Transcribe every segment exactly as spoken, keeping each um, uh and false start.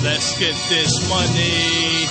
Let's get this money.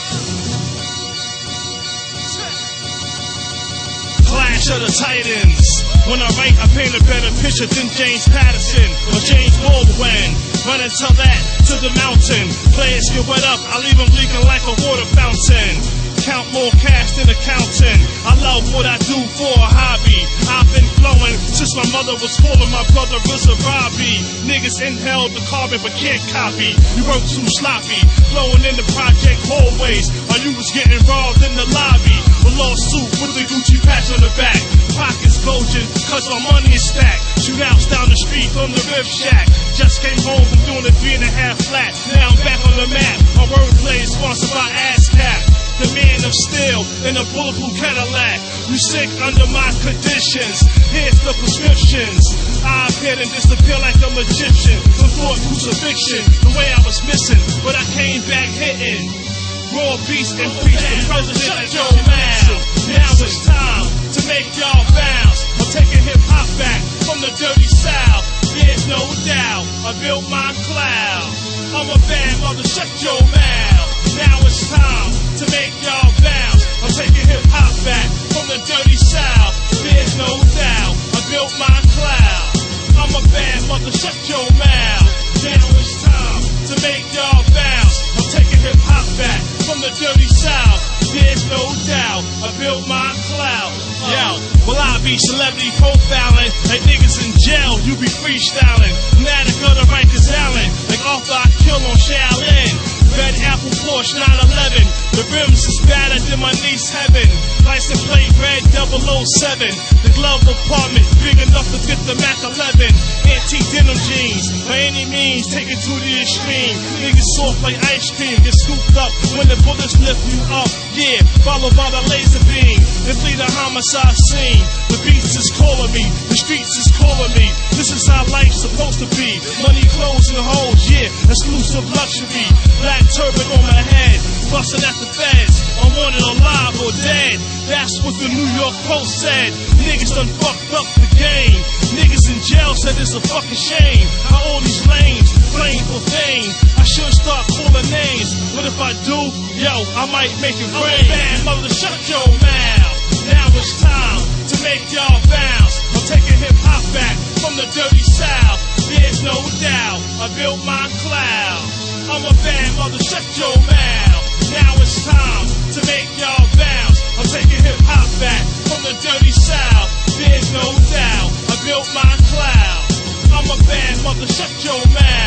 Clash of the Titans. When I write, I paint a better picture than James Patterson or James Baldwin. Run and tell that to the mountain. Players get wet up, I leave them leaking like a water fountain. Count more cash than accountant. I love what I do for a hobby. I've been flowing since my mother was calling my brother is a Robbie. Niggas inhale the carbon but can't copy. You work too sloppy, flowing in the project hallways, or you was getting robbed in the lobby. A lawsuit with the Gucci patch on the back. Pockets bulging cause my money is stacked. Shootouts down the street from the Riff Shack. Just came home from doing a three and a half flat. Now I'm back on the map. My wordplay is sponsored by ASCAP. The man of steel in a bulletproof Cadillac. You sick under my conditions. Here's the prescriptions. I appeared and disappear like a magician. From thought crucifixion, the way I was missing, but I came back hitting. Raw beast and preach the president. Shut your mouth. Now it's time to make y'all bounce. I'm taking hip hop back from the dirty south. There's no doubt I built my cloud. I'm a bad mother. Shut your mouth. Now it's time to make y'all bounce. I'm taking hip hop back from the dirty south. There's no doubt I built my cloud. I'm a bad mother. Shut your mouth. Now it's time to make y'all bounce. I'm taking hip hop back from the dirty south. There's no doubt I built my cloud. Yo, well I be celebrity profiling. Like niggas in jail, you be freestyling. Fanatic of the Rikers Island, like Arthur I kill on Shaolin. Red apple Porsche nine eleven. The rims is better than my niece heaven. License plate red double oh seven. The glove apartment big enough to fit the Mac eleven. Antique denim jeans, by any means take it to the extreme. Niggas soft like ice cream, get scooped up when the bullets lift you up. Yeah, followed by the laser beam. Then flee the homicide scene. The beats is calling me, the streets is calling me. This is how life's supposed to be. Money, clothes, and hoes, yeah, exclusive luxury. Black turban on my head, busting at the feds. I'm wanted alive or dead. That's what the New York Post said. Niggas done fucked up the game. Niggas in jail said it's a fucking shame. How all these lanes playing for fame. I should start calling names, but if I do, yo, I might make it rain. Bad mother, shut your mouth. Now it's time to make y'all bounce. I'm taking hip hop back from the dirty south. There's no doubt I built my cloud. I'm a bad mother, shut your mouth. Now it's time to make y'all bounce. I'm taking hip hop back from the dirty south. There's no doubt I built my cloud. I'm a bad mother, shut your mouth.